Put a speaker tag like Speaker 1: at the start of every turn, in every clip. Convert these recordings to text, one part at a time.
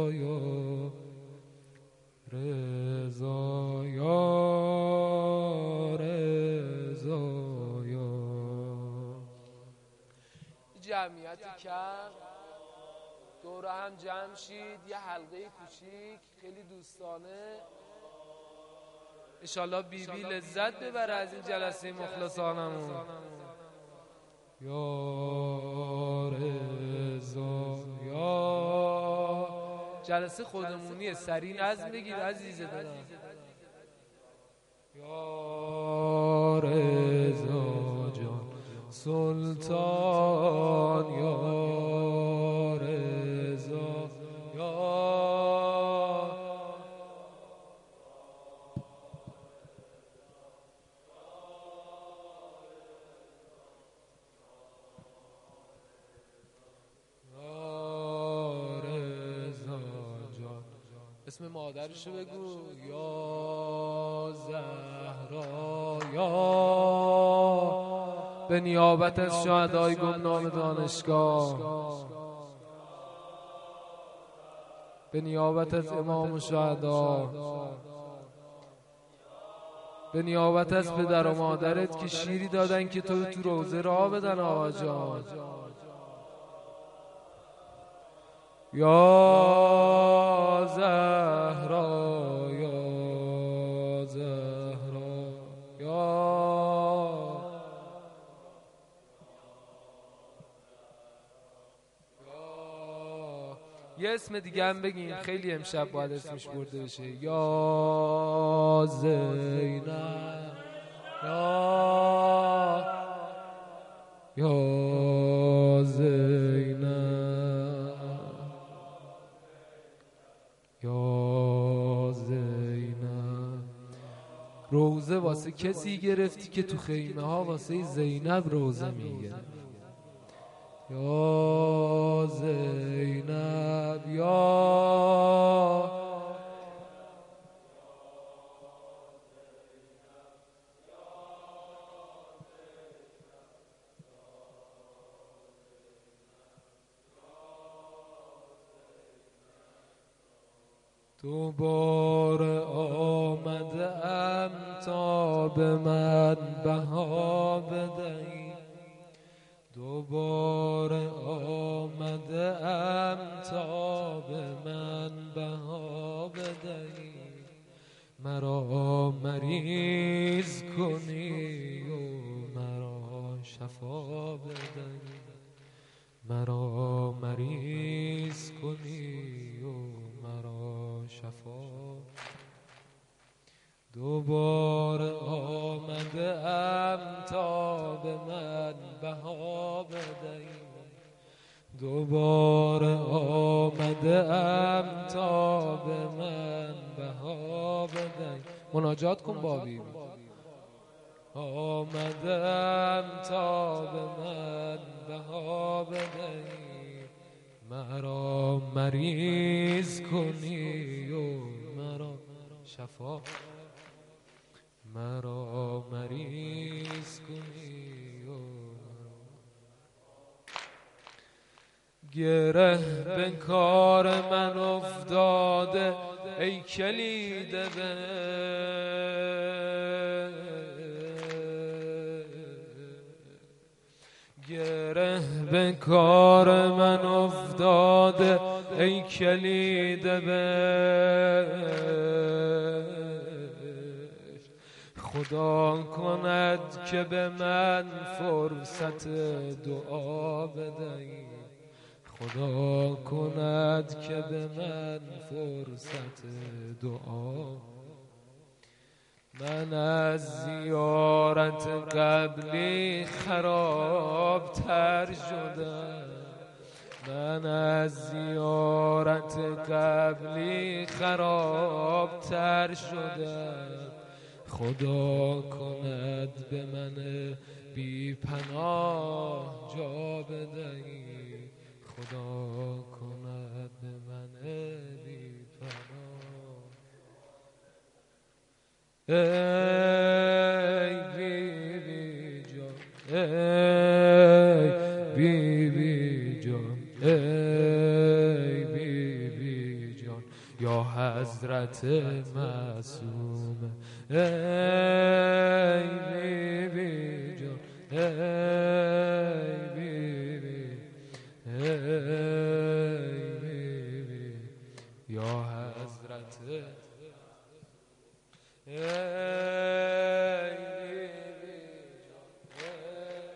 Speaker 1: یا رضا یا رضا یا. جمعیتی کم دور هم جمع شید، یه حلقه کوچیک خیلی دوستانه. انشالله بی بی لذت ببره از این جلسه مخلصانمون. یا رضا یا. جلسه خودمونیه، سریع نظم بگیر عزیز دلم. یا رضا جان سلطان یا رضا یا. اسم مادرشو بگو. یا زهرا یا. به نیابت از شهدای گمنام دانشگاه، به نیابت از امام شهدا، به نیابت از پدر و مادرت که شیری دادن که تو روزه راه بدن آقا جان. یا زهرا یا زهرا یا. یه اسم دیگه هم بگیم، خیلی امشب باید اسمش برده بشه. یا زینب یا زینب یا زینب. روزه واسه کسی گرفتی که تو خیمه ها واسه زینب روزه میگیره. یا زینب یا. دوباره آمده ام تا به من بها بدهی. دوباره آمده ام تا به من بها بدهی. مرا مریض کنی و مرا شفا بدهی. مرا مریض کنی و مرا شفا. دوباره آمده ام تا به من بها بدهی. دوباره آمده ام تا به من بها بدهی. مناجات کن بابی. آمده ام تا به من بها بدهی. مرا مریض کنی و مرا شفا. مرا مریض کنی و گره به کار من افتاده ای کلید به. گره به کار من افتاده ای کلید به. خدا کند که به من فرصت دعا بدهی. خدا کند که به من فرصت دعا. من از زیارت قبلی خراب تر شدم. من از زیارت قبلی خراب تر شدم. خدا کند به من بی پناه جا بدهی. خدا کند به من بی پناه. ای بی بی جان ای بی بی جان ای بی بی یا حضرت معصوم. ای بی بی جان، ای بی بی، ای بی بی، یا حضرت ای بی بی جان،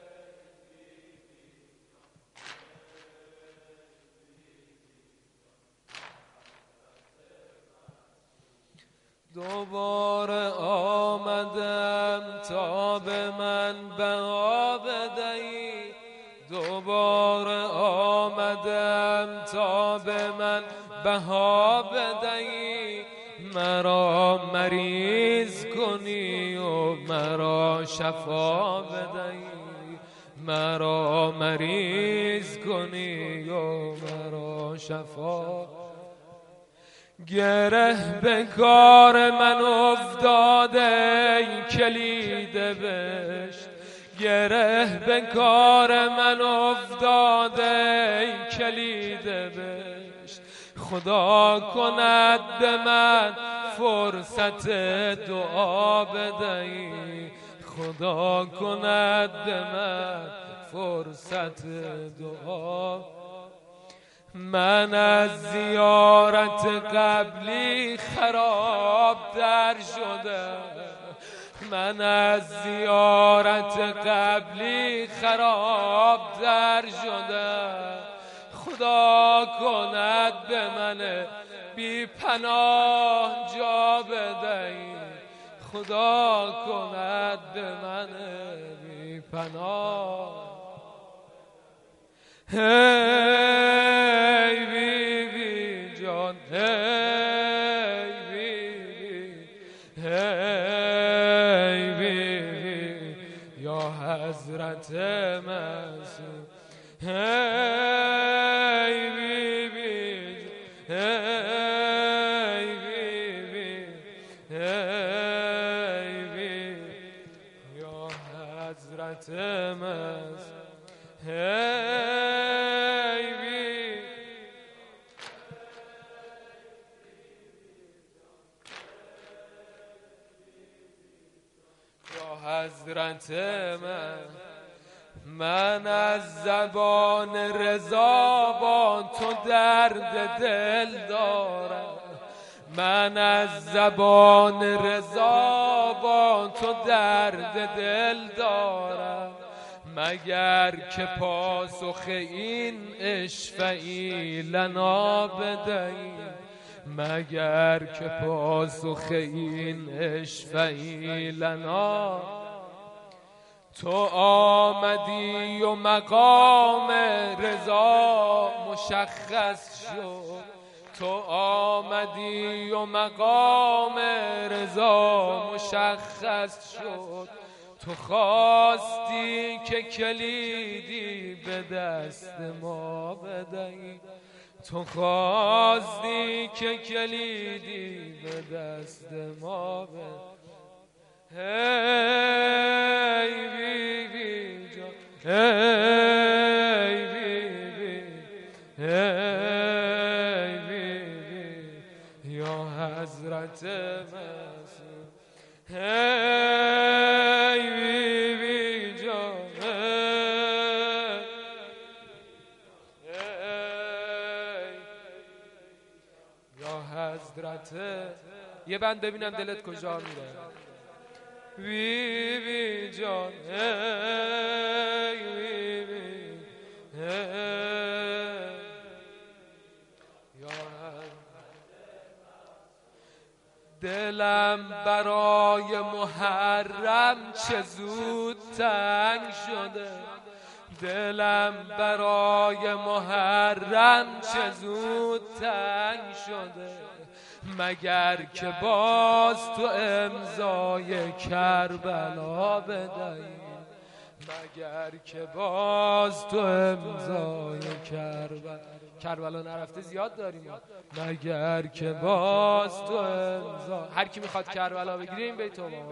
Speaker 1: دوباره آمدم تا به من بها بدهی، دوباره آمدم تا به من بها بدهی، مرا مریض کنی و مرا شفا بدهی، مرا مریض کنی و مرا شفا. گره به کار من افتاده ای کلید بهشت، گره به کار من افتاده ای کلید بهشت، خدا کند به من فرصت دعا بدهی، خدا کند به من فرصت دعا. من از زیارت قبلی خراب در شده، من از زیارت قبلی خراب در شده، خدا کند به من بی پناه جا بدهی، خدا کند به من بی پناه. ای بی بی جان، ای بی بی، ای بی بی، یا حضرت معصوم. ای بی بی، ای بی بی، ای بی، یا حضرت معصوم. حضرت من از زبان رضا با تو درد دل دارم، من از زبان رضا با تو درد دل دارم، مگر که پاسخ این اشفعی لنا بدهی، مگر که پاسخ این اشفعی لنا. تو آمدی و مقام رضا مشخص شد، تو آمدی و مقام رضا مشخص شد، تو خواستی که کلیدی به دست ما بدهی، تو خواستی که کلیدی به دست ما بدهی. ای بی بی جان، ای بی بی، ای بی بی، یا حضرت معصوم. ای بی بی جان، یا حضرت. یه بند ببینم دلت کجا میره. بی بی جان، ای بی بی، یا دلم برای محرم چه زود تنگ شده، دلم برای محرم چه زود تنگ شده، مگر که باز تو امضای کربلا بدهی، مگر که باز تو امضای کربلا نرفته زیاد داریم، مگر که باز تو امضا. هر کی میخواد کربلا بگیره این بیتو ما.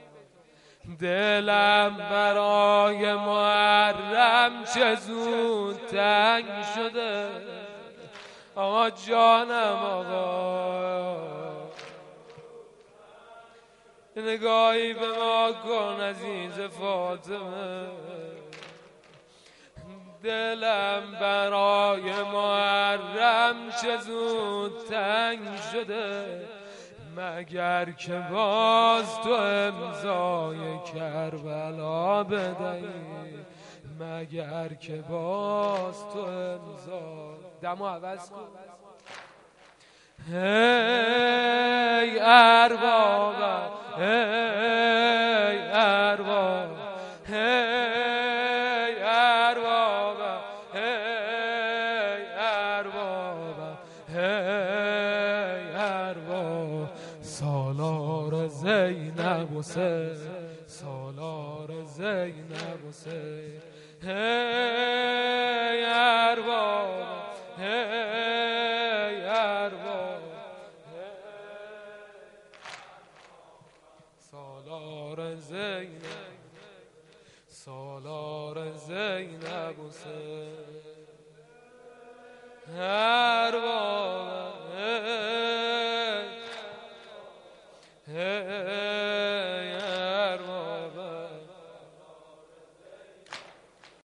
Speaker 1: دلم برای محرم چه زود تنگ شده، آقا جانم آقا نگاهی به ما کن عزیز فاطمه دلم برای محرم چه زود تنگ شده مگر که باز تو امضای کربلا بدهی مگر که باز تو امضا دمو عوض کن هی اربابم هی ارباب هی اربابم هی اربابم هی ارباب سالار زینب حسین سالار زینب حسین هی اربابم هی ارباب سالار زینب سالار زینب حسین ارباب